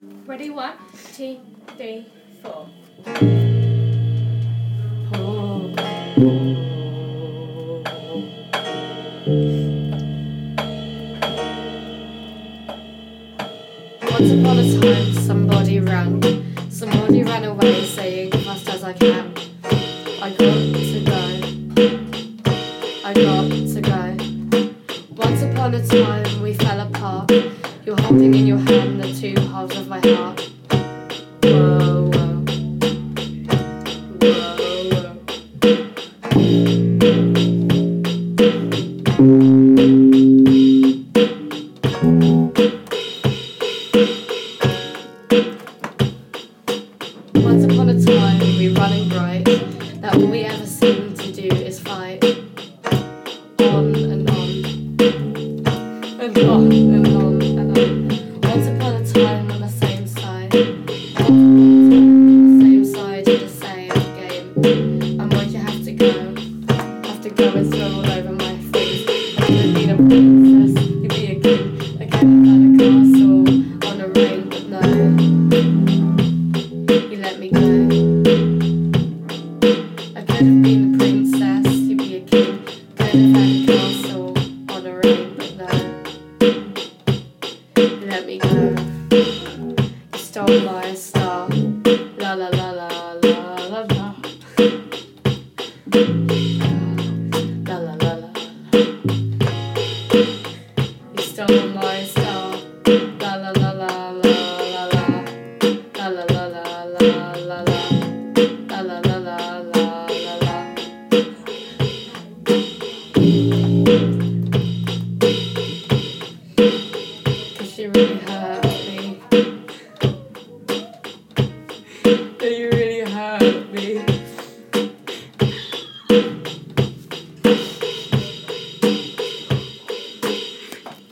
Ready? One, two, three, four. Once upon a time, somebody ran away, saying fast as I can. I got to go, I got to go. Once upon a time, we fell apart. You're holding in your hand the two halves of my heart. Whoa, whoa, Once upon a time, we running bright, that all we ever seem to do is fight. On and on, and on and on and on. Once upon a time on the same side, same side of the same game. And why'd you have to go and throw all over my face? I could've been a princess, you'd be a king, again at a castle, on a rain, but no, you let me go. I could have been a princess, you'd be a king, could have had a castle, on a rain, but no, you let me go. You stole my star, la la la la la la la. La la la la. You stole my star. La la la la la la la. La la la la la la la. La la la la la la la. 'Cause you really hurt me. You